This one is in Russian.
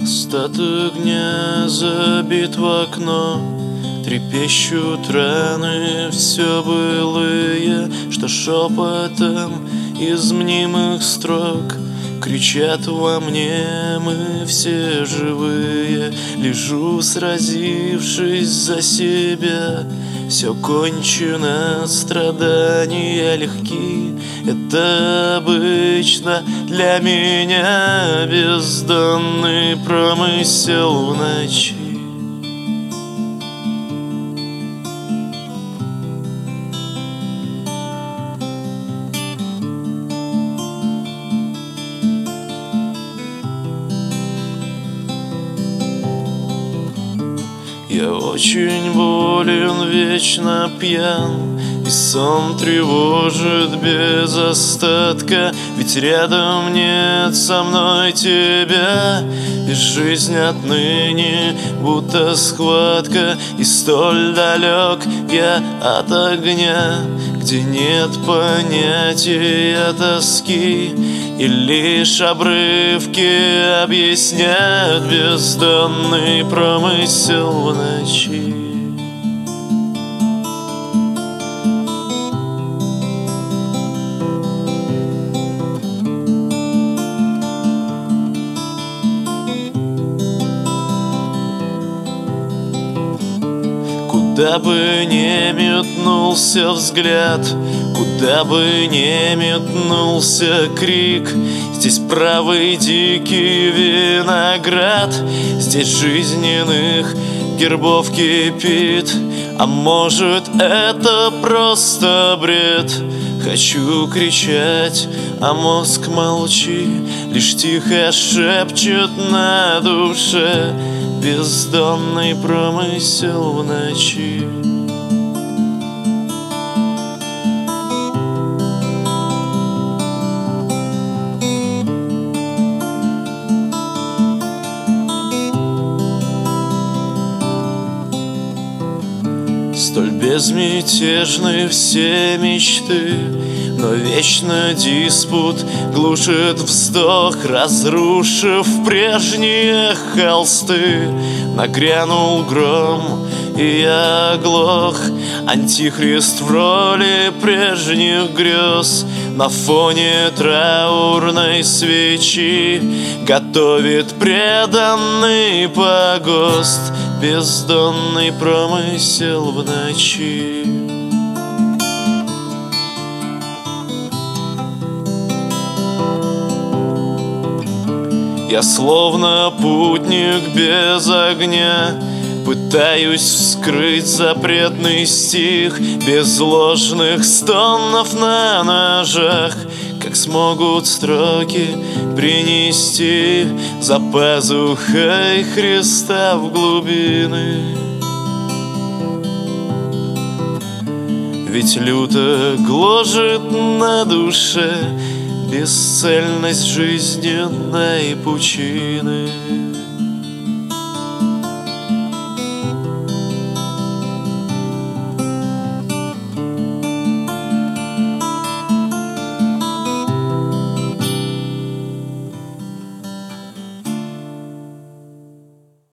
Остаток дня забит в окно, трепещут раны все былые, что шепотом из мнимых строк кричат во мне: мы все живые. Лежу, сразившись за себя, все кончено, страдания легки. Это обычно для меня бездонный промысел в ночи. Я очень болен, вечно пьян, и сон тревожит без остатка. Ведь рядом нет со мной тебя, и жизнь отныне будто схватка. И столь далек я от огня, где нет понятия тоски, и лишь обрывки объясняют бездонный промысел в ночи. Куда бы ни метнулся взгляд, куда бы ни метнулся крик, здесь правый дикий виноград, здесь жизненных гербов кипит. А может, это просто бред? Хочу кричать, а мозг молчи, лишь тихо шепчет на душе бездонный промысел в ночи. Столь безмятежны все мечты, но вечно диспут глушит вздох, разрушив прежние холсты. Нагрянул гром, и я оглох, антихрист в роли прежних грез. На фоне траурной свечи готовит преданный погост бездонный промысел в ночи. Я словно путник без огня, пытаюсь вскрыть запретный стих без ложных стонов на ножах. Как смогут строки принести за пазухой Христа в глубины? Ведь люто гложет на душе бесцельность жизненной пучины.